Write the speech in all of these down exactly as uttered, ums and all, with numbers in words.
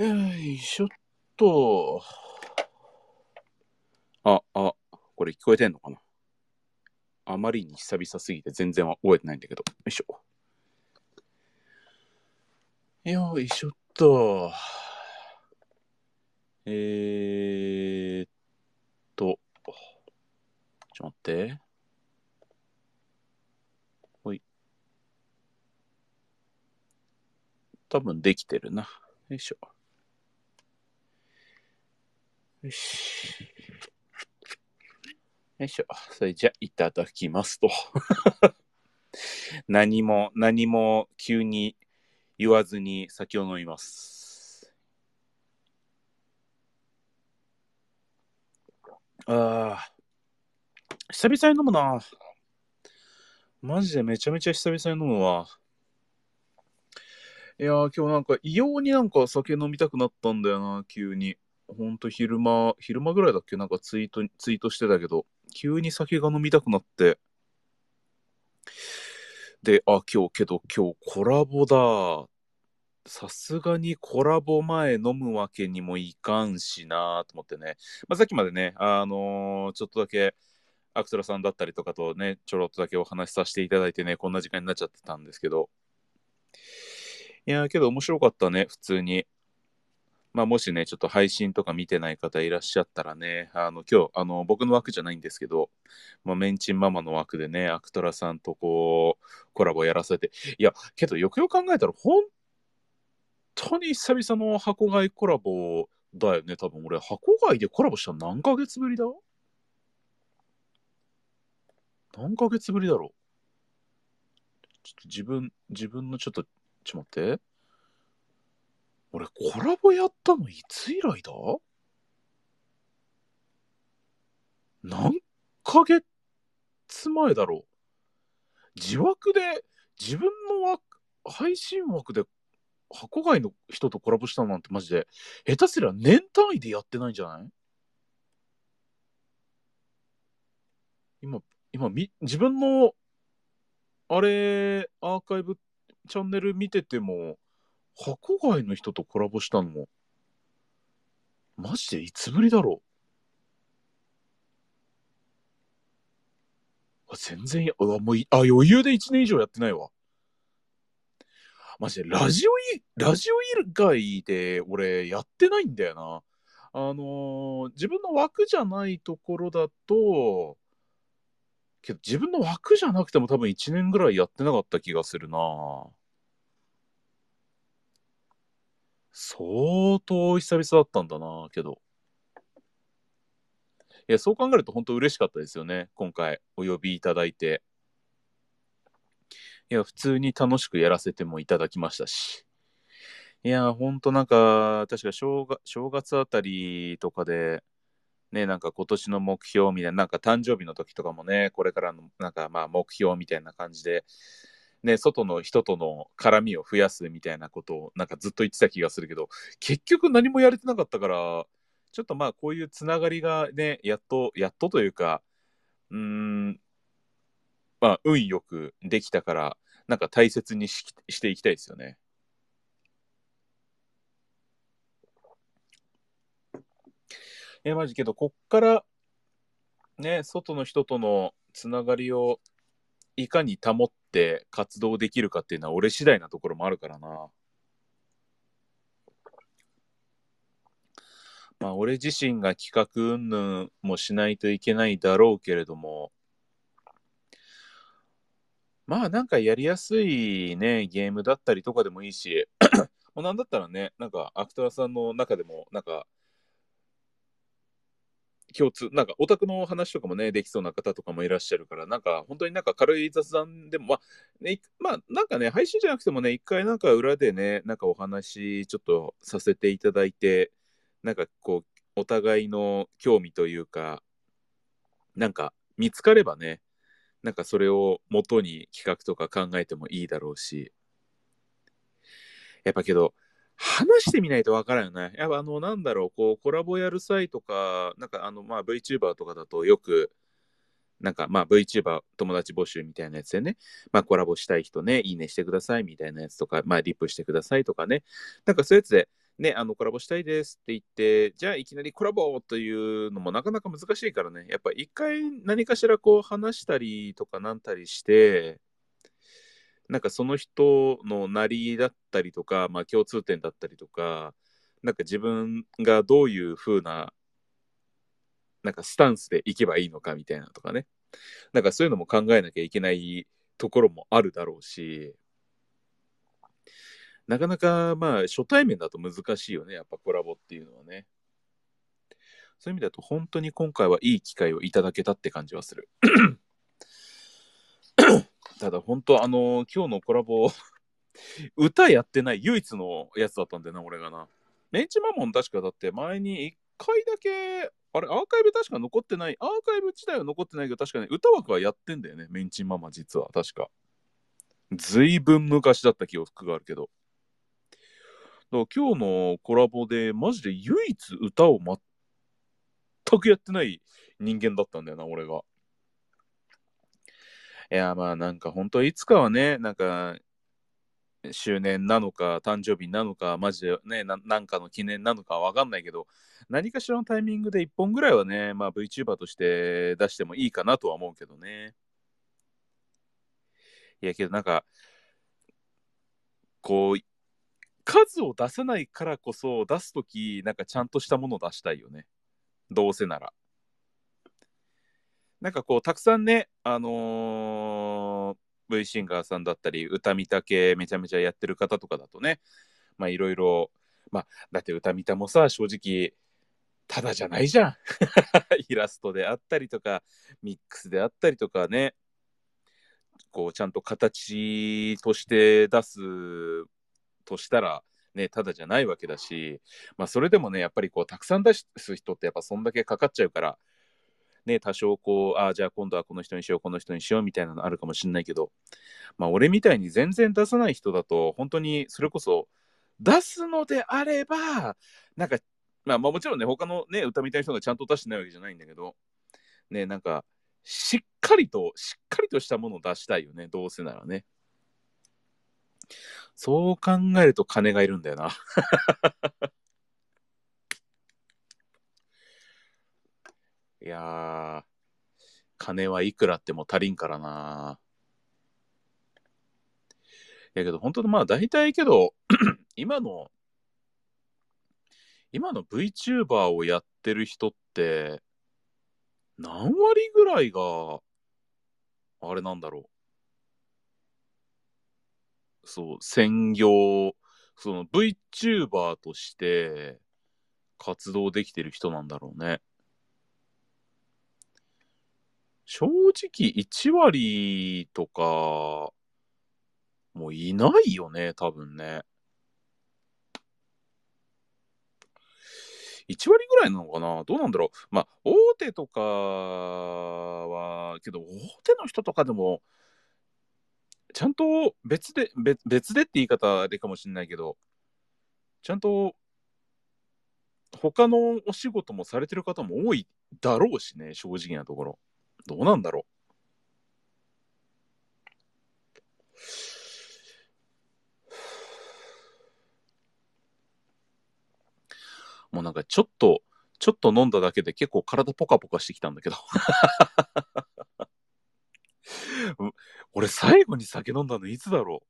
よいしょっと。あ、あ、これ聞こえてんのかな。あまりに久々すぎて全然覚えてないんだけど。よいしょ。よいしょっと。えーっと。ちょっと待って。ほい。多分できてるな。よいしょ。よし。よいしょ。それじゃいただきますと。何も、何も急に言わずに酒を飲みます。ああ。久々に飲むな。マジでめちゃめちゃ久々に飲むわ。いやー、今日なんか異様になんか酒飲みたくなったんだよな、急に。ほんと昼間、昼間ぐらいだっけなんかツイート、ツイートしてたけど、急に酒が飲みたくなって。で、あ、今日けど今日コラボだ。さすがにコラボ前飲むわけにもいかんしなと思ってね。まあ、さっきまでね、あのーちょっとだけアクトラさんだったりとかとね、ちょろっとだけお話しさせていただいてね、こんな時間になっちゃってたんですけど。いやーけど面白かったね、普通に。まあ、もしね、ちょっと配信とか見てない方いらっしゃったらね、あの、今日、あの、僕の枠じゃないんですけど、まあ、メンチンママの枠でね、アクトラさんとこう、コラボやらせて、いや、けどよくよく考えたら、本当に久々の箱買いコラボだよね、多分俺、箱買いでコラボしたの何ヶ月ぶりだ何ヶ月ぶりだろうちょっと自分、自分のちょっと、ちょっと待って。俺、コラボやったのいつ以来だ何ヶ月前だろう自枠で、自分の枠配信枠で箱外の人とコラボしたのなんてマジで、下手すりゃ年単位でやってないんじゃない今、今み、自分の、あれ、アーカイブチャンネル見てても、箱外の人とコラボしたのも、マジでいつぶりだろう全然や、うわ、もうい、あ、余裕でいちねん以上やってないわ。マジで、ラジオい、ラジオ以外で俺やってないんだよな。あのー自分の枠じゃないところだと、けど自分の枠じゃなくても多分いちねんぐらいやってなかった気がするな。相当久々だったんだな、けど。いや、そう考えると本当嬉しかったですよね。今回お呼びいただいて。いや、普通に楽しくやらせてもいただきましたし。いや、ほんとなんか、確か正月正月あたりとかで、ね、なんか今年の目標みたいな、なんか誕生日の時とかもね、これからのなんかまあ目標みたいな感じで、ね、外の人との絡みを増やすみたいなことをなんかずっと言ってた気がするけど、結局何もやれてなかったから、ちょっとまあこういうつながりがね、やっと、やっとというか、うーん、まあ運よくできたから、なんか大切にししていきたいですよね。え、マジけど、こっからね、外の人とのつながりをいかに保って活動できるかっていうのは俺次第なところもあるからな。まあ俺自身が企画云々もしないといけないだろうけれども、まあなんかやりやすいね、ゲームだったりとかでもいいし、もうなんだったらね、なんかアクターさんの中でも、なんか共通、なんかオタクの話とかもね、できそうな方とかもいらっしゃるから、なんか本当になんか軽い雑談でも、まあ、ね、まあなんかね、配信じゃなくてもね、一回なんか裏でね、なんかお話ちょっとさせていただいて、なんかこう、お互いの興味というか、なんか見つかればね、なんかそれを元に企画とか考えてもいいだろうし、やっぱけど、話してみないとわからんよね。やっぱあの、なんだろう、こう、コラボやる際とか、なんかあの、まあ VTuber とかだとよく、なんかまあ VTuber 友達募集みたいなやつでね、まあコラボしたい人ね、いいねしてくださいみたいなやつとか、まあリップしてくださいとかね、なんかそういうやつで、 ね、あの、コラボしたいですって言って、じゃあいきなりコラボというのもなかなか難しいからね、やっぱ一回何かしらこう話したりとかなんたりして、なんかその人のなりだったりとか、まあ共通点だったりとか、なんか自分がどういう風な、なんかスタンスでいけばいいのかみたいなとかね。なんかそういうのも考えなきゃいけないところもあるだろうし、なかなかまあ初対面だと難しいよね、やっぱコラボっていうのはね。そういう意味だと本当に今回はいい機会をいただけたって感じはする。ただ本当あの今日のコラボ歌やってない唯一のやつだったんだよな、俺がな。メンチマモン確かだって前に一回だけ、あれ、アーカイブ確か残ってない、アーカイブ自体は残ってないけど、確かに歌枠はやってんだよね、メンチママ実は、確か。ずいぶん昔だった記憶があるけど。だから今日のコラボで、マジで唯一歌を全くやってない人間だったんだよな、俺が。いや、まあなんか本当いつかはね、なんか周年なのか、誕生日なのか、マジでね、ななんかの記念なのかわかんないけど、何かしらのタイミングでいっぽんぐらいはね、まあ VTuber として出してもいいかなとは思うけどね。いやけどなんか、こう、数を出せないからこそ出すとき、なんかちゃんとしたものを出したいよね。どうせなら。なんかこう、たくさんね、あのー V シンガーさんだったり、歌見た系めちゃめちゃやってる方とかだとね、まあいろいろ、まあ、だって歌見たもさ、正直、ただじゃないじゃん。イラストであったりとか、ミックスであったりとかね、こう、ちゃんと形として出すとしたら、ね、ただじゃないわけだし、まあ、それでもね、やっぱりこう、たくさん出す人ってやっぱそんだけかかっちゃうから、ね、多少こう、ああ、じゃあ今度はこの人にしよう、この人にしようみたいなのあるかもしれないけど、まあ、俺みたいに全然出さない人だと、本当にそれこそ、出すのであれば、なんか、まあ、まあもちろんね、他のね、歌みたいな人がちゃんと出してないわけじゃないんだけど、ね、なんか、しっかりと、しっかりとしたものを出したいよね、どうせならね。そう考えると金がいるんだよな。いやー、金はいくらあっても足りんからな。やけど、本当にまあ大体けど、今の、今の VTuber をやってる人って、何割ぐらいが、あれなんだろう。そう、専業、その VTuber として活動できてる人なんだろうね。正直いち割とか、もういないよね、多分ね。いち割ぐらいなのかな、どうなんだろう。まあ、大手とかは、けど、大手の人とかでも、ちゃんと別で、別別でって言い方あれかもしれないけど、ちゃんと他のお仕事もされてる方も多いだろうしね、正直なところ。どうなんだろう。もうなんかちょっと、ちょっと飲んだだけで結構体ポカポカしてきたんだけど。俺最後に酒飲んだのいつだろう。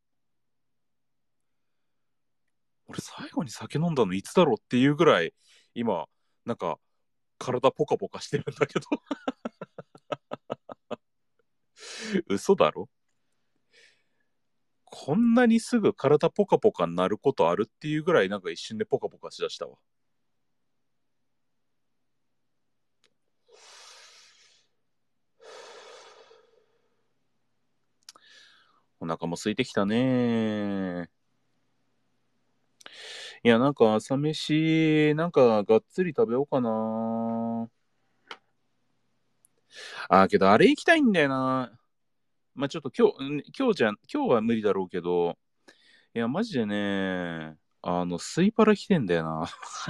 俺最後に酒飲んだのいつだろうっていうぐらい、今、なんか体ポカポカしてるんだけど。嘘だろ。こんなにすぐ体ポカポカになることあるっていうぐらいなんか一瞬でポカポカしだしたわ。お腹も空いてきたね。いや、なんか朝飯、なんかがっつり食べようかな。あー、けどあれ行きたいんだよな。まあちょっと今日、今日じゃ、今日は無理だろうけど、いや、マジでね、あの、スイパラ来てんだよな。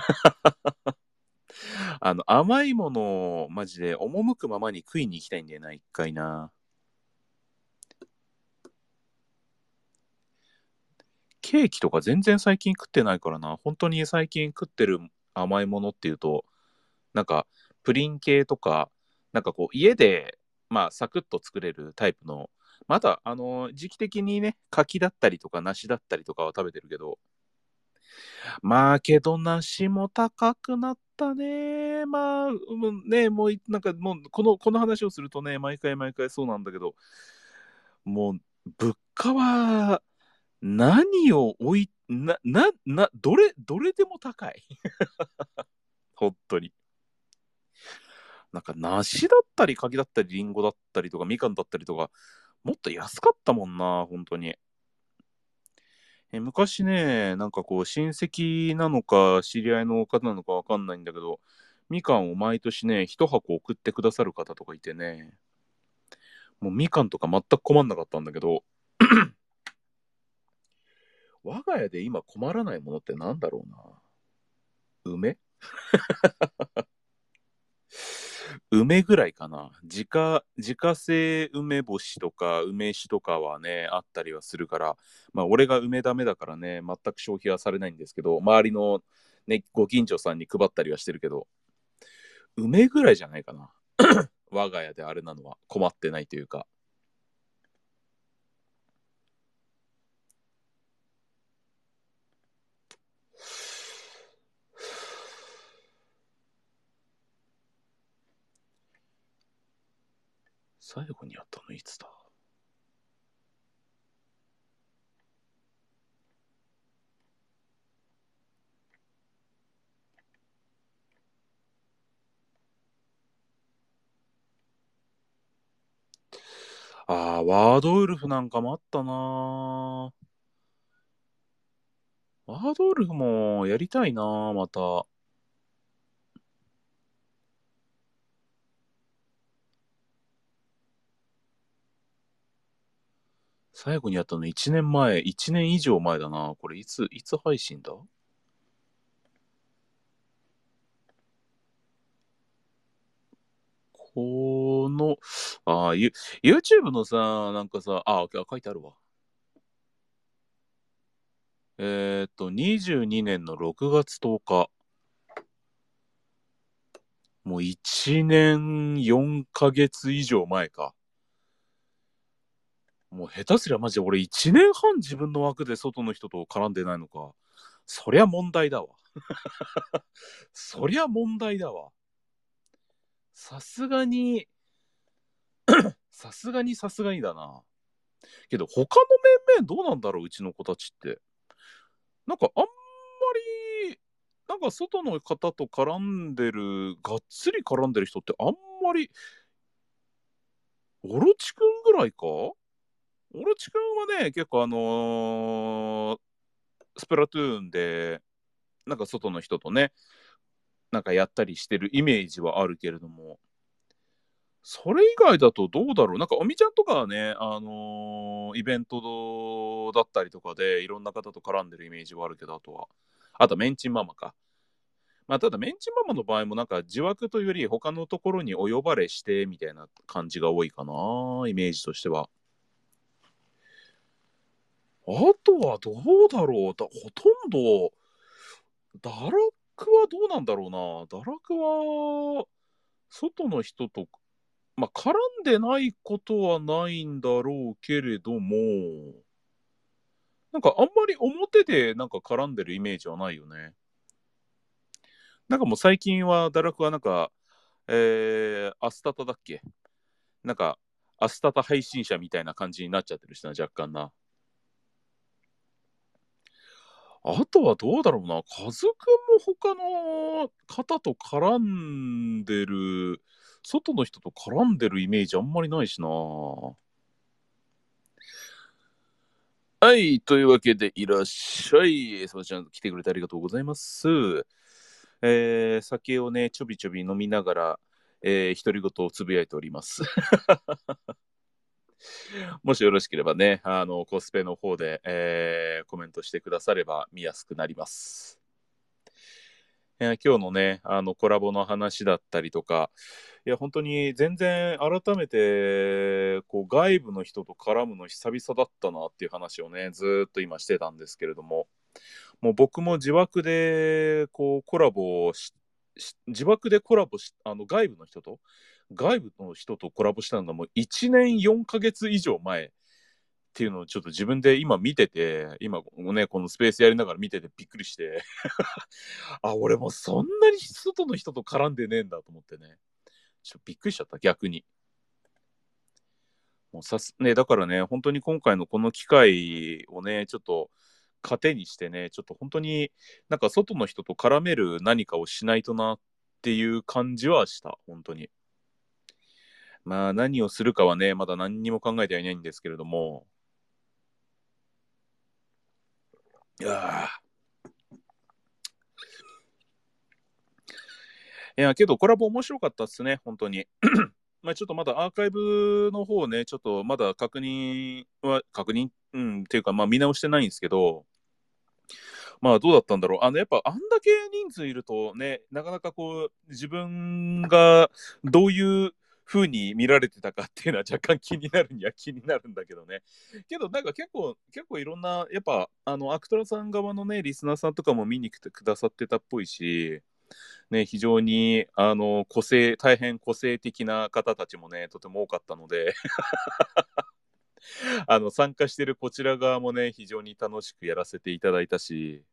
あの、甘いものを、マジで、赴くままに食いに行きたいんだよな、一回な。 ケーキとか全然最近食ってないからな。本当に最近食ってる甘いものっていうと、なんか、プリン系とか、なんかこう、家で、まあ、サクッと作れるタイプの、また、あの、時期的にね、柿だったりとか、梨だったりとかは食べてるけど、まあ、けど、梨も高くなったね。まあ、うんね、もうい、なんかもう、この、この話をするとね、毎回毎回そうなんだけど、もう、物価は、何を置い、な、な、な、どれ、どれでも高い。本当に。なんか、梨だったり、柿だったり、リンゴだったりとか、みかんだったりとか、もっと安かったもんな、本当に。え昔ね、なんかこう、親戚なのか、知り合いの方なのかわかんないんだけど、みかんを毎年ね、一箱送ってくださる方とかいてね、もうみかんとか全く困んなかったんだけど、我が家で今困らないものってなんだろうな。梅梅ぐらいかな。自家、自家製梅干しとか梅酒とかはね、あったりはするから、まあ俺が梅ダメだからね、全く消費はされないんですけど、周りのね、ご近所さんに配ったりはしてるけど、梅ぐらいじゃないかな。我が家であれなのは困ってないというか。最後にやったのいつだ？ああ、ワードウルフなんかもあったな。ワードウルフもやりたいな、また。最後にやったのいちねんまえ、いちねん以上前だな。これいつ、いつ配信だ？この、ああ、ユ YouTube のさ、なんかさ、あ、書いてあるわ。えーっと、にじゅうにねんのろくがつとおか。もういちねんよんかげつ以上前か。もう下手すりゃマジで俺いちねんはん自分の枠で外の人と絡んでないのか。そりゃ問題だわ。そりゃ問題だわ。さすがに、さすがにさすがにだな。けど他の面々どうなんだろう、うちの子たちって。なんかあんまり、なんか外の方と絡んでる、がっつり絡んでる人ってあんまり、オロチくんぐらいか？オロチくんはね、結構あのースプラトゥーンで、なんか外の人とね、なんかやったりしてるイメージはあるけれども、それ以外だとどうだろう。なんかおみちゃんとかはね、あのーイベントだったりとかでいろんな方と絡んでるイメージはあるけど、あとは、あとメンチンママか。まあ、ただメンチンママの場合もなんか自枠というより他のところにお呼ばれしてみたいな感じが多いかな、イメージとしては。あとはどうだろう。だほとんど、堕落はどうなんだろうな。堕落は、外の人と、まあ、絡んでないことはないんだろうけれども、なんかあんまり表でなんか絡んでるイメージはないよね。なんかもう最近は堕落はなんか、えー、アスタタだっけ？なんか、アスタタ配信者みたいな感じになっちゃってるしな、若干な。あとはどうだろうな。カズくんも他の方と絡んでる、外の人と絡んでるイメージあんまりないしな。はい、というわけでいらっしゃい。そばちゃん来てくれてありがとうございます。えー、酒をね、ちょびちょび飲みながら、えー、独り言をつぶやいております。もしよろしければね、あの、コスペの方で、えーコメントしてくだされば見やすくなります。 いや今日のね、あのコラボの話だったりとか、いや本当に全然改めてこう外部の人と絡むの久々だったなっていう話をね、ずーっと今してたんですけれども、もう僕も自枠でこうコラボをし、し自枠でコラボし、あの外部の人と、外部の人とコラボしたのがもういちねんよんかげつ以上前っていうのをちょっと自分で今見てて、今もね、このスペースやりながら見ててびっくりして、あ、俺もそんなに外の人と絡んでねえんだと思ってね、ちょっとびっくりしちゃった、逆に。もうさす、ね、だからね、本当に今回のこの機会をね、ちょっと糧にしてね、ちょっと本当になんか外の人と絡める何かをしないとなっていう感じはした、本当に。まあ何をするかはね、まだ何にも考えてはいないんですけれども、いやいや、けどコラボ面白かったっすね、本当に。まあちょっとまだアーカイブの方ね、ちょっとまだ確認は、確認、うん、っていうか、まあ見直してないんですけど、まあどうだったんだろう。あの、やっぱあんだけ人数いるとね、なかなかこう、自分がどういう風に見られてたかっていうのは若干気になるには気になるんだけどね。けどなんか結構、結構いろんな、やっぱ、あの、アクトラさん側のね、リスナーさんとかも見に来てくださってたっぽいし、ね、非常に、あの、個性、大変個性的な方たちもね、とても多かったので、あの、参加してるこちら側もね、非常に楽しくやらせていただいたし、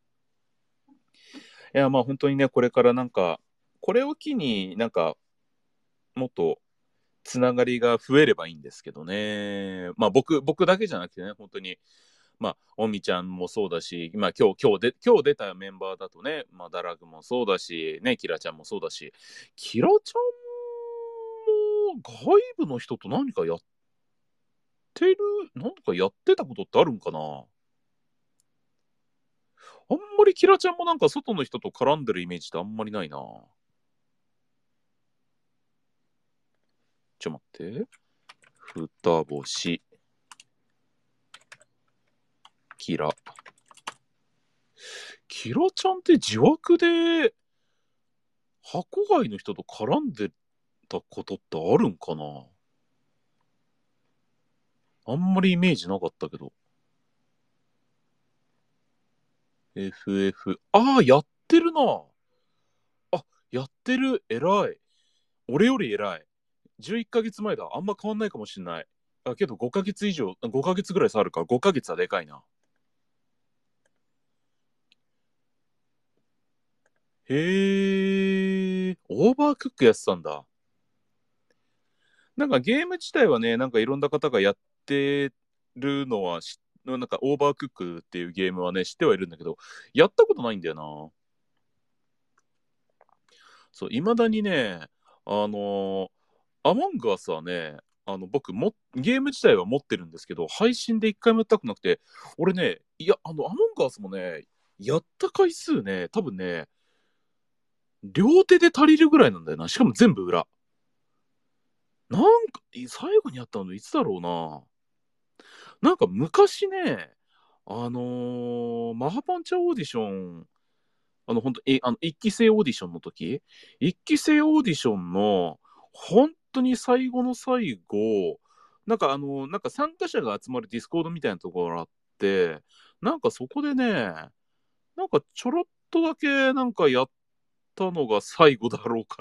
いや、まあ本当にね、これからなんか、これを機になんか、もっとつながりが増えればいいんですけどね。まあ僕、僕だけじゃなくてね、本当に、まあ、おみちゃんもそうだし、まあ今日、今日で、今日出たメンバーだとね、まあダラグもそうだし、ね、キラちゃんもそうだし、キラちゃんも外部の人と何かやってる、何かやってたことってあるんかな。あんまりキラちゃんもなんか外の人と絡んでるイメージってあんまりないな。ちょ、待って。ふたぼし、キラ。キラちゃんって自枠で箱外の人と絡んでたことってあるんかな。あんまりイメージなかったけど。エフエフ。ああ、やってるな。あ、やってる。偉い。俺より偉い。じゅういっかげつまえだ。あんま変わんないかもしんない。あ、けどごかげつ以上、ごかげつぐらい差あるからごかげつはでかいな。へえ、オーバークックやってたんだ。なんかゲーム自体はね、なんかいろんな方がやってるのはし、なんかオーバークックっていうゲームはね、知ってはいるんだけど、やったことないんだよな。そう、いまだにね、あのーアモングアスはね、あの、僕も、ゲーム自体は持ってるんですけど、配信で一回もやったくなくて、俺ね、いや、あの、アモングアスもね、やった回数ね、多分ね、両手で足りるぐらいなんだよな。しかも全部裏。なんか、最後にやったのいつだろうな。なんか昔ね、あのーマハパンチャオーディション、あの、本当え、あの、一期生オーディションの時、一期生オーディションの、本当に最後の最後、なんかあの、なんか参加者が集まるディスコードみたいなところがあって、なんかそこでね、なんかちょろっとだけなんかやったのが最後だろうから、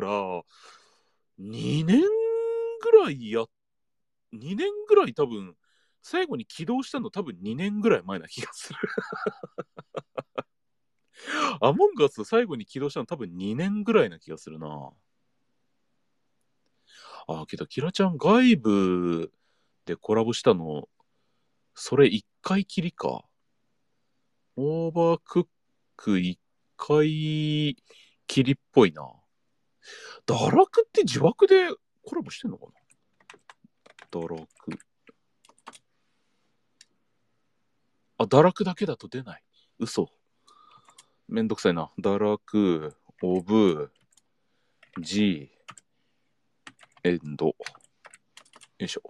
にねんぐらいや、にねんぐらい多分、最後に起動したの多分にねんぐらい前な気がする。アモンガス最後に起動したの多分にねんぐらいな気がするな。ああ、けど、キラちゃん外部でコラボしたの、それ一回きりか。オーバークック一回きりっぽいな。堕落って自爆でコラボしてんのかな。堕落。あ、堕落だけだと出ない。嘘。めんどくさいな。堕落、オブ、G、エンド。よいしょ。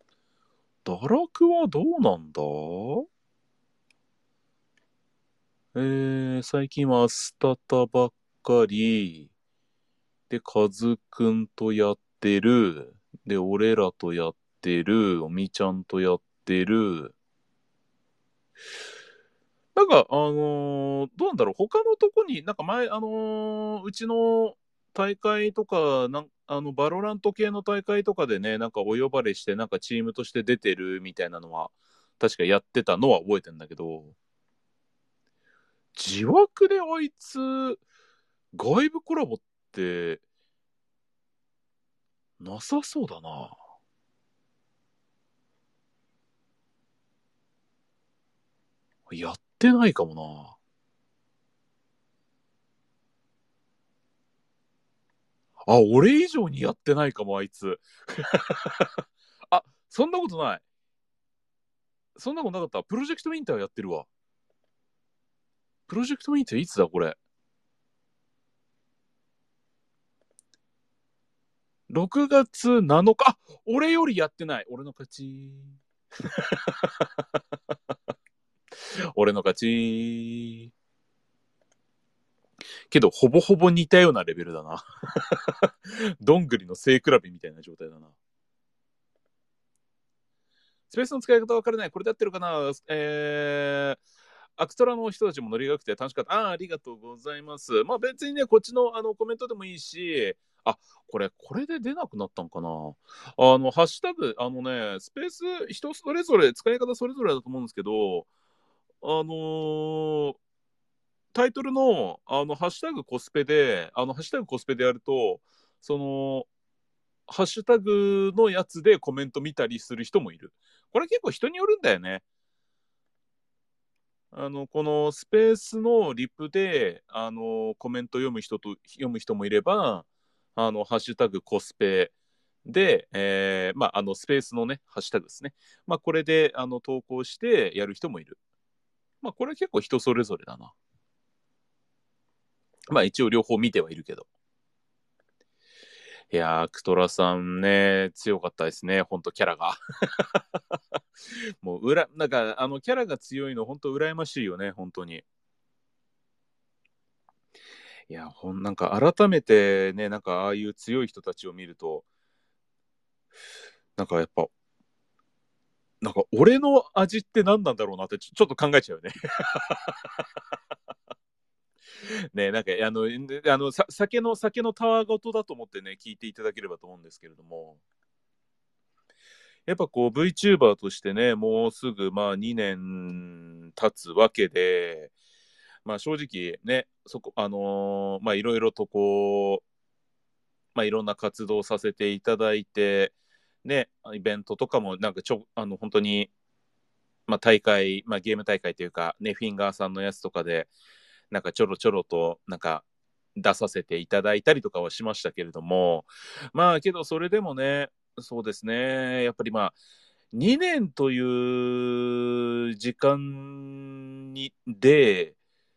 堕落はどうなんだ。 えー、最近はスタタばっかり、で、カズくんとやってる、で、俺らとやってる、おみちゃんとやってる、なんか、あのーどうなんだろう、他のとこに、なんか前、あのーうちの大会とか、なんあの、バロラント系の大会とかでね、なんかお呼ばれして、なんかチームとして出てるみたいなのは、確かやってたのは覚えてんだけど、自枠であいつ、外部コラボって、なさそうだな。やってないかもな。あ、俺以上にやってないかも、あいつ。あ、そんなことない。そんなことなかった。プロジェクトウィンターやってるわ。プロジェクトウィンターいつだ、これ。ろくがつなのか。あ、俺よりやってない。俺の勝ち。俺の勝ち。けど、ほぼほぼ似たようなレベルだな。どんぐりの背比べみたいな状態だな。スペースの使い方わからない。これでやってるかな。えー、アクトラの人たちもノリがくて楽しかった。ああ、ありがとうございます。まあ別にね、こっちのあのコメントでもいいし、あ、これ、これで出なくなったんかな。あの、ハッシュタグ、あのね、スペース、人それぞれ、使い方それぞれだと思うんですけど、あのータイトルの、あの、ハッシュタグコスペで、あの、ハッシュタグコスペでやると、その、ハッシュタグのやつでコメント見たりする人もいる。これ結構人によるんだよね。あの、このスペースのリプで、あの、コメント読む人と、読む人もいれば、あの、ハッシュタグコスペで、えーまあ、あの、スペースのね、ハッシュタグですね。まあ、これで、あの、投稿してやる人もいる。まあ、これ結構人それぞれだな。まあ、一応両方見てはいるけど。いやー、クトラさんね、強かったですね、ほんとキャラが。もう、うら、なんか、あの、キャラが強いの、ほんと羨ましいよね、本当に。いや、ほん、なんか、改めてね、なんか、ああいう強い人たちを見ると、なんかやっぱ、なんか、俺の味って何なんだろうなってちょ、ちょっと考えちゃうよね。ね、なんか、あの、あのさ酒の、酒のたわごとだと思ってね、聞いていただければと思うんですけれども、やっぱこう VTuber としてね、もうすぐまあにねん経つわけで、まあ正直ね、そこ、あのーまあいろいろとこう、まあいろんな活動させていただいて、ね、イベントとかもなんかちょ、あの本当に、まあ大会、まあゲーム大会というか、ね、フィンガーさんのやつとかで、なんかちょろちょろと、なんか出させていただいたりとかはしましたけれども、まあけどそれでもね、そうですね、やっぱりまあ、にねんという時間にで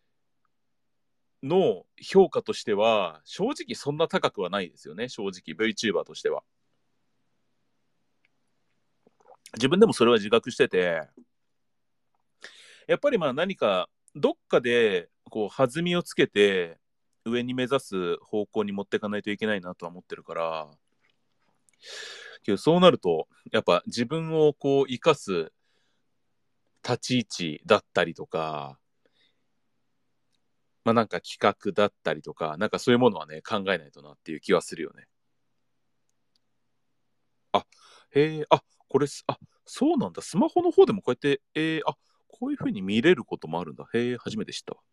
の評価としては、正直そんな高くはないですよね、正直 VTuber としては。自分でもそれは自覚してて、やっぱりまあ何かどっかでこう弾みをつけて上に目指す方向に持っていかないといけないなとは思ってるから、けどそうなるとやっぱ自分をこう生かす立ち位置だったりとか、まあなんか企画だったりとか、なんかそういうものはね、考えないとなっていう気はするよね。あ、へえ、あ、これす、あ、そうなんだ。スマホの方でもこうやって、えー、あ、こういう風に見れることもあるんだ。へえ、初めて知ったわ。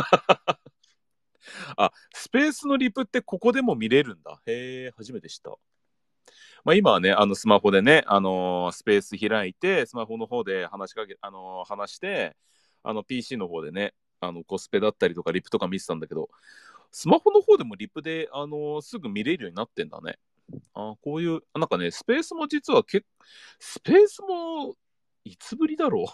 あ、スペースのリプってここでも見れるんだ。へえ、初めて知った。まあ今はね、あのスマホでね、あのースペース開いて、スマホの方で話しかけ、あのー話して、あの ピーシー の方でね、あのコスペだったりとかリプとか見てたんだけど、スマホの方でもリプで、あのーすぐ見れるようになってんだね。あ、こういう、なんかね、スペースも実はけスペースも、いつぶりだろ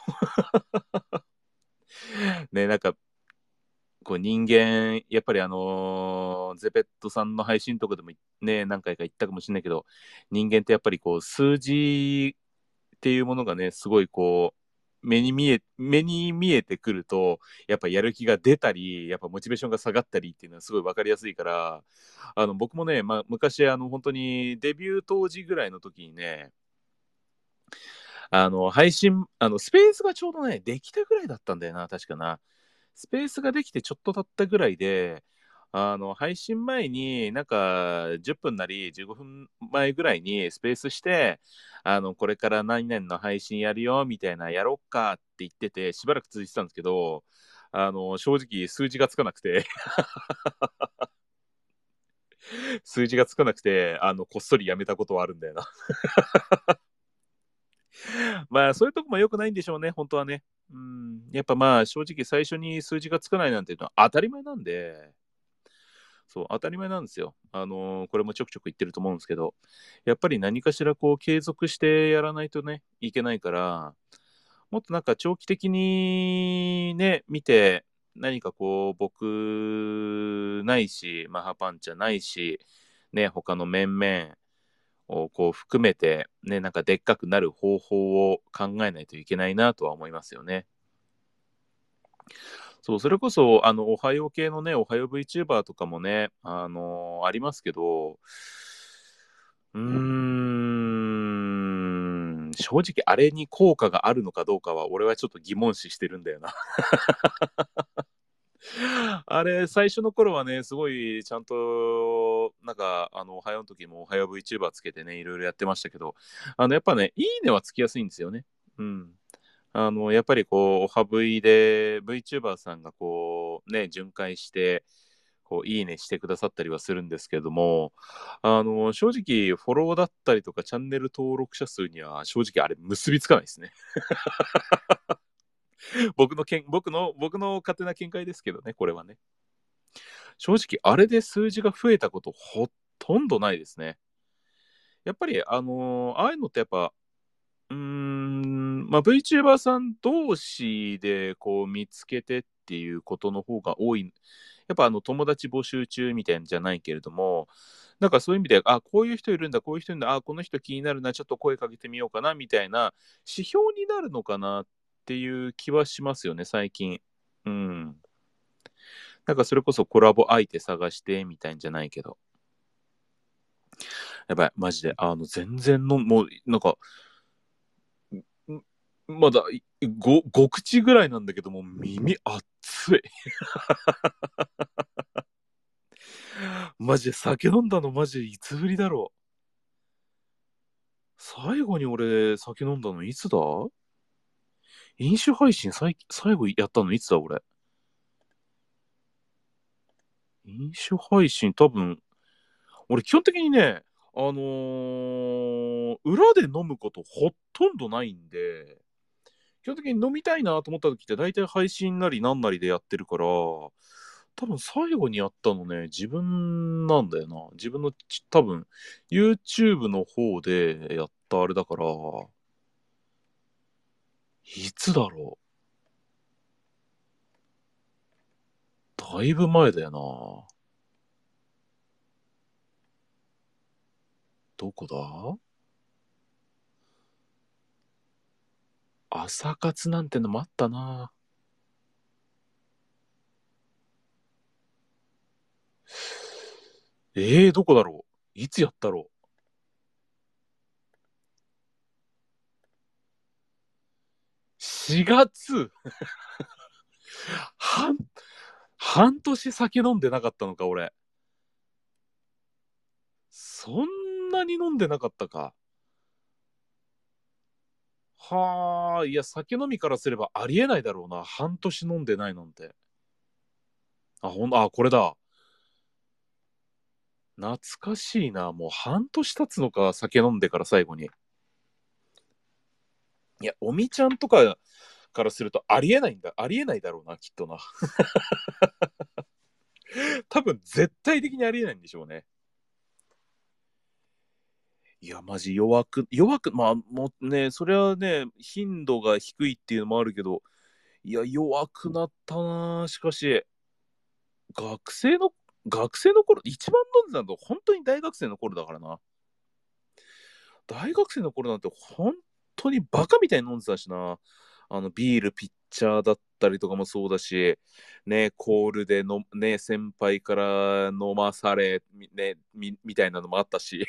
うね、なんか、こう人間、やっぱりあのーゼペットさんの配信とかでもね、何回か言ったかもしれないけど、人間ってやっぱりこう、数字っていうものがね、すごいこう、 目に見え、目に見えてくると、やっぱやる気が出たり、やっぱモチベーションが下がったりっていうのはすごいわかりやすいから、あの、僕もね、まあ、昔、あの、本当にデビュー当時ぐらいの時にね、あの、配信、あの、スペースがちょうどね、できたぐらいだったんだよな、確かな。スペースができてちょっと経ったぐらいで、あの、配信前になんかじゅっぷんなりじゅうごふんまえぐらいにスペースして、あの、これから何々の配信やるよ、みたいな、やろっかって言ってて、しばらく続いてたんですけど、あの、正直数字がつかなくて、数字がつかなくて、あの、こっそりやめたことはあるんだよな。まあ、そういうとこも良くないんでしょうね、本当はね。うん、やっぱまあ、正直最初に数字がつかないなんていうのは当たり前なんで、そう、当たり前なんですよ。あのーこれもちょくちょく言ってると思うんですけど、やっぱり何かしらこう継続してやらないとね、いけないから、もっとなんか長期的にね、見て、何かこう、僕ないし、マハパンチャないし、ね、他の面々をこう含めて、ね、なんかでっかくなる方法を考えないといけないなとは思いますよね。そう、それこそ、あの、おはよう系のね、おはよう VTuber とかもね、あのーありますけど、うーん、正直あれに効果があるのかどうかは、俺はちょっと疑問視してるんだよな。あれ、最初の頃はね、すごいちゃんと、なんか、あの、おはようの時もおはよう VTuber つけてね、いろいろやってましたけど、あの、やっぱね、いいねはつきやすいんですよね。うん。あの、やっぱりこう、おは V で VTuber さんがこう、ね、巡回して、こう、いいねしてくださったりはするんですけども、あの、正直、フォローだったりとか、チャンネル登録者数には、正直あれ結びつかないですね。僕のけん、僕の、僕の勝手な見解ですけどね、これはね。正直、あれで数字が増えたこと、ほとんどないですね。やっぱり、あのああいうのってやっぱ、うーん、まあ、VTuber さん同士でこう見つけてっていうことの方が多い。やっぱあの友達募集中みたいなんじゃないけれども、なんかそういう意味で、あ、こういう人いるんだ、こういう人いるんだ、あ、この人気になるな、ちょっと声かけてみようかな、みたいな指標になるのかなっていう気はしますよね、最近。うん。なんかそれこそコラボ相手探してみたいんじゃないけど。やばい、マジで、あの、全然の、もう、なんか、んまだご、ご口ぐらいなんだけども、耳熱い。マジで酒飲んだのマジでいつぶりだろう。最後に俺酒飲んだのいつだ？飲酒配信最最後やったのいつだ俺。飲酒配信多分、俺基本的にね、あのー裏で飲むことほとんどないんで、基本的に飲みたいなと思った時って大体配信なりなんなりでやってるから、多分最後にやったのね、自分なんだよな。自分のち多分 YouTube の方でやったあれだから、いつだろう。だいぶ前だよな。どこだ？朝活なんてのもあったな。えー、どこだろう。いつやったろう。しがつ。半、半年酒飲んでなかったのか、俺。そんなに飲んでなかったか。はあ、いや、酒飲みからすればありえないだろうな。半年飲んでないなんて。あ、ほん、あ、これだ。懐かしいな。もう半年経つのか、酒飲んでから最後に。いや、おみちゃんとかからするとありえないんだ。ありえないだろうな、きっとな。多分絶対的にありえないんでしょうね。いや、マジ弱く、弱く、まあ、もうね、それはね、頻度が低いっていうのもあるけど、いや、弱くなったな。しかし、学生の、学生の頃、一番飲んでたの本当に大学生の頃だからな。大学生の頃なんて本当にバカみたいに飲んでたしな。 あのビールピッチャーだったりとかもそうだし、ね、コールでの、ね、先輩から飲まされ、ね、みみたいなのもあったし、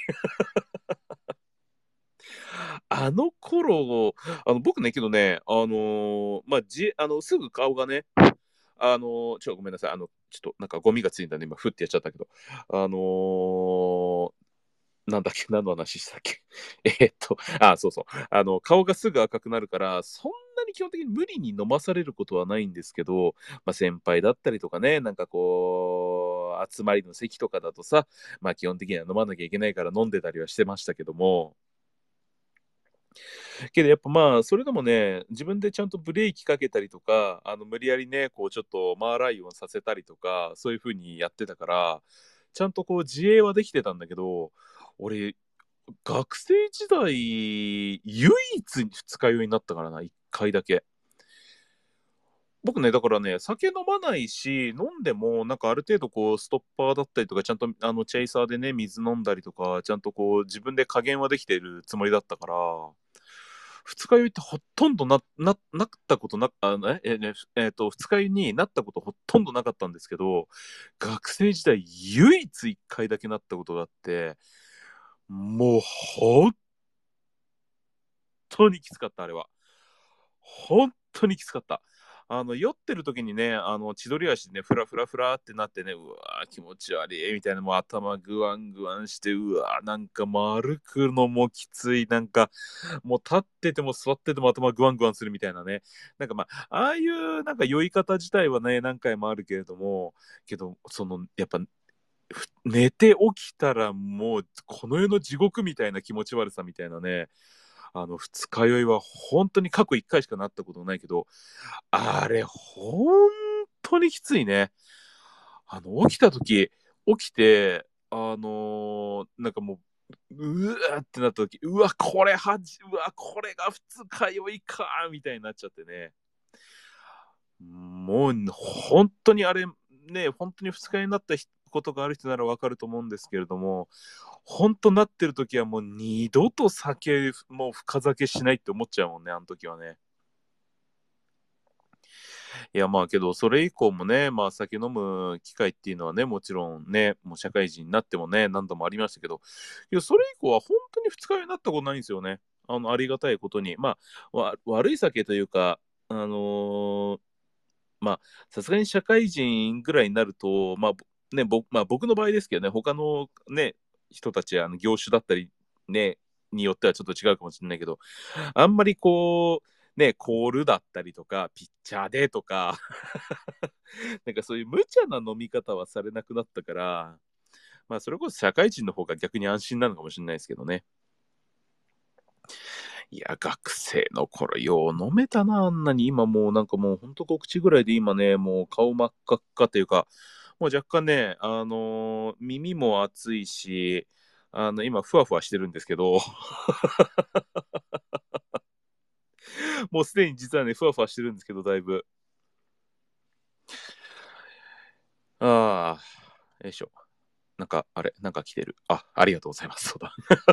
あの頃、あの僕ね、けどね、あのーまあ、じあのすぐ顔がね、あのーちょ、ごめんなさい、あの、ちょっとなんかゴミがついたんで、今、ふってやっちゃったけど、あのーなんだっけ、何の話したっけ。えーっと、あ、そうそう。あの、顔がすぐ赤くなるから、そんなに基本的に無理に飲まされることはないんですけど、まあ、先輩だったりとかね、なんかこう、集まりの席とかだとさ、まあ、基本的には飲まなきゃいけないから飲んでたりはしてましたけども、けどやっぱまあ、それでもね、自分でちゃんとブレーキかけたりとか、あの無理やりね、こうちょっとマーライオンさせたりとか、そういう風にやってたから、ちゃんとこう自衛はできてたんだけど、俺、学生時代、唯一二日酔いになったからな、一回だけ。僕ね、だからね、酒飲まないし、飲んでも、なんかある程度こう、ストッパーだったりとか、ちゃんとあのチェイサーでね、水飲んだりとか、ちゃんとこう、自分で加減はできてるつもりだったから、二日酔いってほとんどな、な、なったことな、あの、え、え、ねえっと、二日酔いになったことほとんどなかったんですけど、学生時代唯一一回だけなったことがあって、もう本当にきつかった、あれは。本当にきつかった。あの、酔ってる時にね、あの、千鳥足でね、フラフラフラってなってね、うわー気持ち悪いみたいな、もう頭グワングワンして、うわーなんか歩くのもきつい、なんか、もう立ってても座ってても頭グワングワンするみたいなね。なんかまあ、ああいうなんか酔い方自体はね、何回もあるけれども、けど、その、やっぱ、ふ寝て起きたらもう、この世の地獄みたいな気持ち悪さみたいなね、あの、二日酔いは本当に過去一回しかなったことないけど、あれ、本当にきついね。あの、起きた時、起きて、あのーなんかもう、うわーってなった時、うわ、これはじ、うわ、これが二日酔いか、みたいになっちゃってね。もう、本当にあれ、ね、本当に二日酔いになったことがある人ならわかると思うんですけれども、本当なってる時はもう二度と酒、もう深酒しないって思っちゃうもんね、あの時はね。いや、まあけど、それ以降もね、まあ酒飲む機会っていうのはね、もちろんね、もう社会人になってもね、何度もありましたけど、いや、それ以降は本当に二日酔いになったことないんですよね。あの、ありがたいことに。まあ、わ悪い酒というか、あのーまあ、さすがに社会人ぐらいになると、まあ、ぼね、ぼまあ、僕の場合ですけどね、他のね、人たち、あの業種だったり、ね、によってはちょっと違うかもしれないけど、あんまりこう、ね、コールだったりとか、ピッチャーでとか、なんかそういう無茶な飲み方はされなくなったから、まあ、それこそ社会人の方が逆に安心なのかもしれないですけどね。いや、学生の頃、よう飲めたな、あんなに。今もうなんかもうほんとご口ぐらいで今ね、もう顔真っ赤っかというか、もう若干ね、あのー耳も熱いし、あの、今ふわふわしてるんですけど、もうすでに実はね、ふわふわしてるんですけど、だいぶ。ああ、よいしょ。なんか、あれ、なんか来てる。あ、ありがとうございます。そうだ。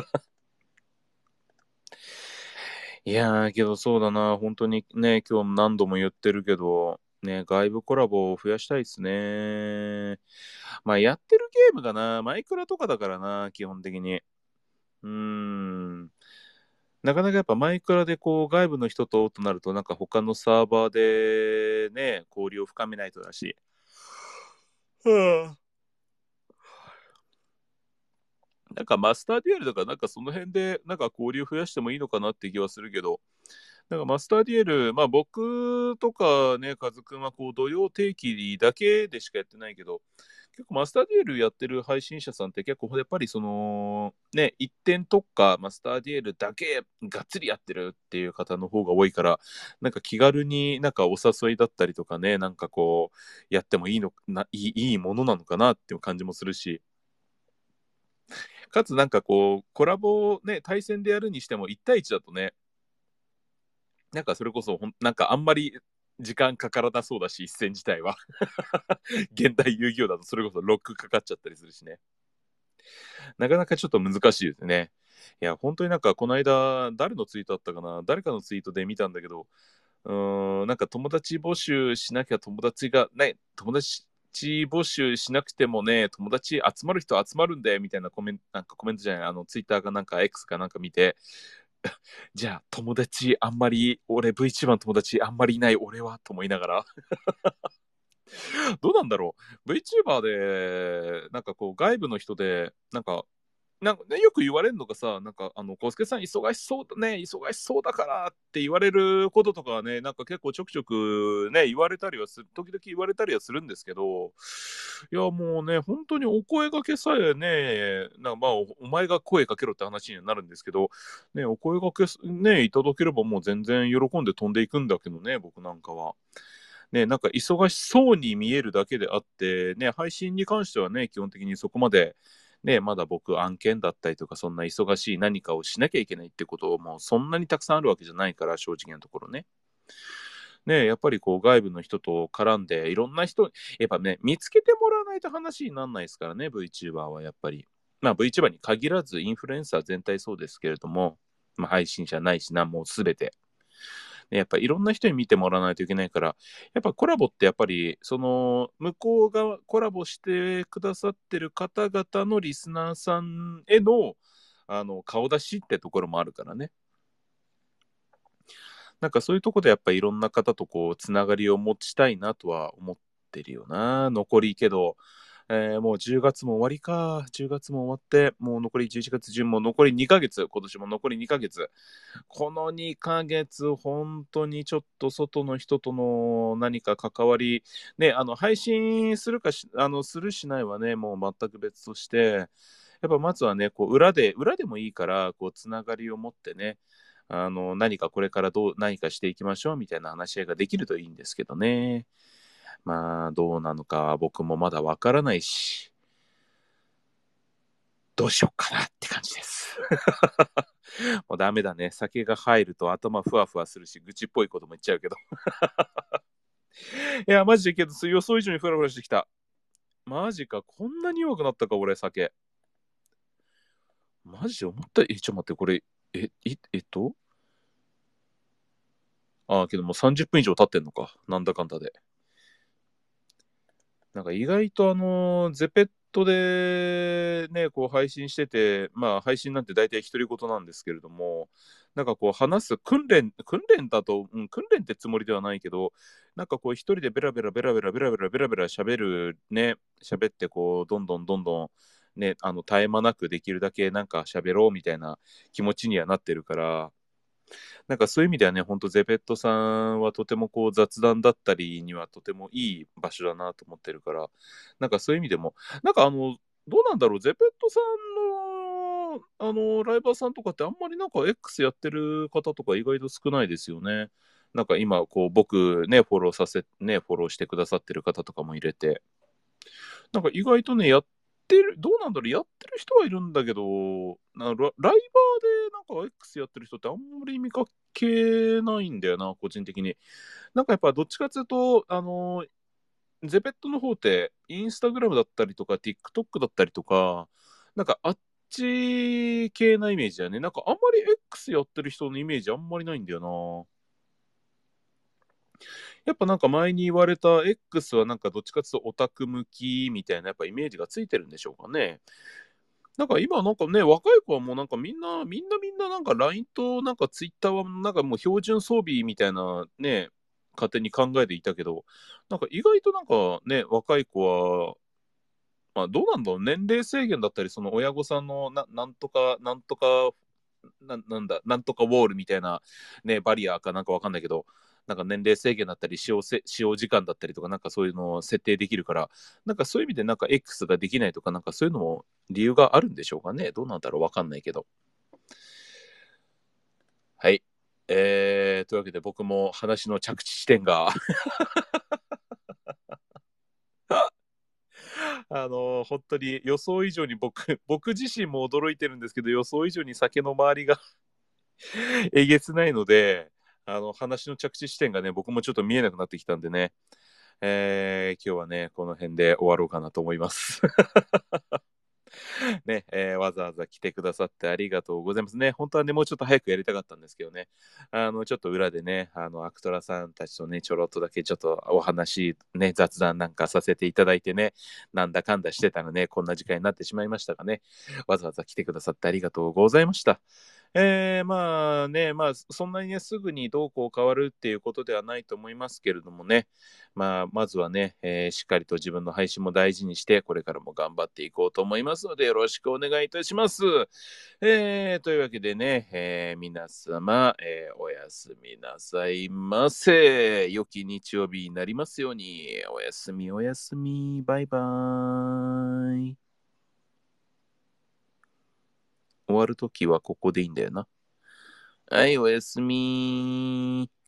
いやー、けどそうだな、本当にね、今日何度も言ってるけど、ね、外部コラボを増やしたいですね。まあ、やってるゲームがな、マイクラとかだからな、基本的に。うーん。なかなかやっぱマイクラでこう外部の人ととなると、なんか他のサーバーでね、交流を深めないとだし。はあ、なんかマスターデュエルとか、なんかその辺でなんか交流増やしてもいいのかなって気はするけど、なんかマスターデュエル、まあ僕とかね、カズくんはこう土曜定期だけでしかやってないけど、結構マスターデュエルやってる配信者さんって結構やっぱりその、ね、一点特化マスターデュエルだけがっつりやってるっていう方の方が多いから、なんか気軽になんかお誘いだったりとかね、なんかこう、やってもいいのな、いい、いいものなのかなっていう感じもするし、かつなんかこう、コラボをね、対戦でやるにしてもいち対いちだとね、なんかそれこそほん、なんかあんまり時間かからなそうだし、一戦自体は。現代遊戯王だとそれこそロックかかっちゃったりするしね。なかなかちょっと難しいですね。いや、本当になんかこの間、誰のツイートだったかな誰かのツイートで見たんだけど、 うーん、なんか友達募集しなきゃ友達が、ね、友達募集しなくてもね、友達集まる人集まるんだよみたいなコメント、なんかコメントじゃない、あの、ツイッターかなんか X かなんか見て、じゃあ友達あんまり、俺 ブイチューバー の友達あんまりいない俺はと思いながら、どうなんだろう。VTuber で、なんかこう外部の人で、なんかなんかね、よく言われるのがさ、なんか、あの、コスケさん忙しそうだね、忙しそうだからって言われることとかはね、なんか結構ちょくちょくね、言われたりはする、時々言われたりはするんですけど、いや、もうね、本当にお声掛けさえね、なまあお、お前が声かけろって話にはなるんですけど、ね、お声掛けすね、いただければもう全然喜んで飛んでいくんだけどね、僕なんかは。ね、なんか忙しそうに見えるだけであって、ね、配信に関してはね、基本的にそこまで、ね、まだ僕案件だったりとか、そんな忙しい何かをしなきゃいけないってことをもうそんなにたくさんあるわけじゃないから、正直なところね。ね、やっぱりこう外部の人と絡んで、いろんな人、やっぱね、見つけてもらわないと話にならないですからね、VTuber はやっぱり。まあ VTuber に限らずインフルエンサー全体そうですけれども、まあ、配信者ないしな、もうすべて。ね、やっぱいろんな人に見てもらわないといけないから、やっぱコラボってやっぱり、その、向こうがコラボしてくださってる方々のリスナーさんへの、あの、顔出しってところもあるからね。なんかそういうところでやっぱいろんな方とこう、つながりを持ちたいなとは思ってるよな。残りけど、えーもうじゅうがつも終わりか。じゅうがつも終わって、もう残りじゅういちがつ、順も残りにかげつ。今年も残りにかげつ。このにかげつ、本当にちょっと外の人との何か関わり、ね、あの、配信するかし、あの、するしないはね、もう全く別として、やっぱまずはね、こう、裏で、裏でもいいから、こう、つながりを持ってね、あの、何かこれからどう、何かしていきましょうみたいな話し合いができるといいんですけどね。まあ、どうなのか僕もまだわからないし、どうしようかなって感じです。もうダメだね。酒が入ると頭ふわふわするし、愚痴っぽいことも言っちゃうけど。いや、マジでけど、予想以上にふらふらしてきた。マジか、こんなに弱くなったか、俺、酒。マジで思った。え、ちょっと待って、これ、え、いえっとああ、けどもうさんじゅっぷん以上経ってんのか。なんだかんだで。なんか意外とあの、ゼペットでね、こう配信してて、まあ配信なんて大体独り言なんですけれども、なんかこう話す訓練、訓練だと、うん、訓練ってつもりではないけど、なんかこう一人でベラベラベラベラベラベラベラベラ喋るね、喋ってこう、どんどんどんどんね、あの、絶え間なくできるだけなんか喋ろうみたいな気持ちにはなってるから、なんかそういう意味ではね、ほんとゼペットさんはとてもこう雑談だったりにはとてもいい場所だなと思ってるから、なんかそういう意味でも、なんかあの、どうなんだろう、ゼペットさんの、あの、ライバーさんとかってあんまりなんか X やってる方とか意外と少ないですよね。なんか今、こう、僕ね、フォローさせ、ね、フォローしてくださってる方とかも入れて、なんか意外とね、やってる、どうなんだろう、やってる人はいるんだけど、なラライバーでなんか X やってる人ってあんまり見かけないんだよな、個人的に。なんかやっぱどっちかというと、あの、ゼペットの方って、インスタグラムだったりとか、TikTok だったりとか、なんかあっち系なイメージだよね。なんかあんまり X やってる人のイメージあんまりないんだよな。やっぱなんか前に言われた X はなんかどっちかっていうとオタク向きみたいなやっぱイメージがついてるんでしょうかね。なんか今なんかね、若い子はもうなんかみんな、みんなみんななんか ライン となんか Twitter はなんかもう標準装備みたいなね、勝手に考えていたけど、なんか意外となんかね、若い子は、まあどうなんだろう、年齢制限だったり、その親御さんのななんとか、なんとかななんだ、なんとかウォールみたいな、ね、バリアかなんかわかんないけど、なんか年齢制限だったり使用せ、使用時間だったりとか、なんかそういうのを設定できるから、なんかそういう意味でなんか X ができないとか、なんかそういうのも理由があるんでしょうかね。どうなんだろうわかんないけど。はい。えー、というわけで僕も話の着地地点があの本当に予想以上に僕、僕自身も驚いてるんですけど、予想以上に酒の周りがえげつないので、あの話の着地地点がね、僕もちょっと見えなくなってきたんでね、えー今日はね、この辺で終わろうかなと思います。 ね、えーわざわざ来てくださってありがとうございますね。本当はね、もうちょっと早くやりたかったんですけどね、あの、ちょっと裏でね、あの、アクトラさんたちとね、ちょろっとだけちょっとお話、ね、雑談なんかさせていただいてね、なんだかんだしてたらね、こんな時間になってしまいましたがね、わざわざ来てくださってありがとうございました。えー、まあね、まあ、そんなにね、すぐにどうこう変わるっていうことではないと思いますけれどもね、まあ、まずはね、えーしっかりと自分の配信も大事にして、これからも頑張っていこうと思いますので、よろしくお願いいたします。えー、というわけでね、えー皆様、えーおやすみなさいませ。良き日曜日になりますように。おやすみ、おやすみ。バイバーイ。終わるときはここでいいんだよな。はい、おやすみ。